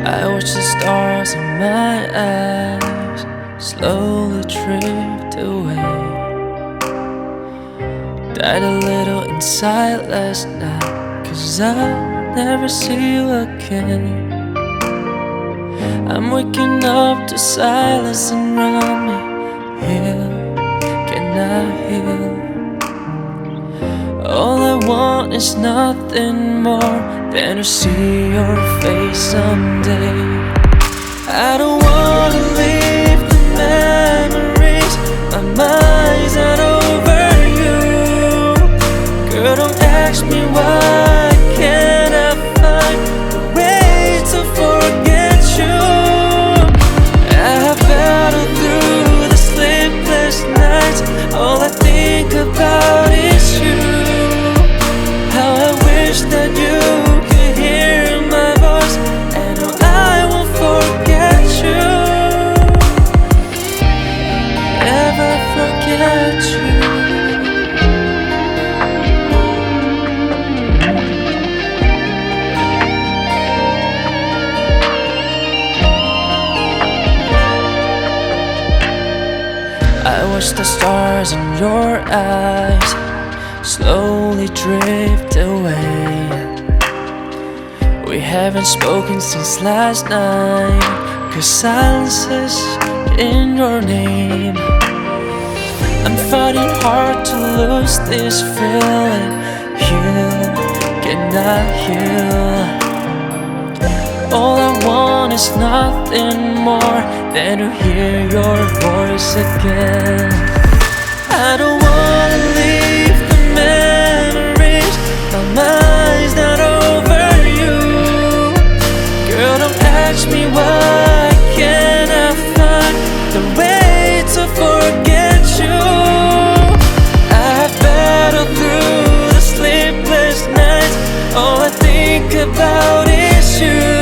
I watch the stars in my eyes slowly drift away. Died a little inside last night, 'cause I'll never see you again. I'm waking up to silence around me. Heal, can I heal? All I want is nothing more than to see your face someday. I don't wanna leave the memories, my mind's not over you. Girl, don't ask me why can't I find a way to forget you. I have battled through the sleepless nights, all I think about is you. How I wish that you could hear my voice, and no, I won't forget you. Never forget you. I watch the stars in your eyes slowly drift away. We haven't spoken since last night, 'cause silence is in your name. I'm fighting hard to lose this feeling. Heal, can I heal? All I want is nothing more than to hear your voice again. I don't wanna leave the memories, my mind's not over you. Girl, don't ask me why can't I find the way to forget you. I've battled through the sleepless nights, all I think about is you.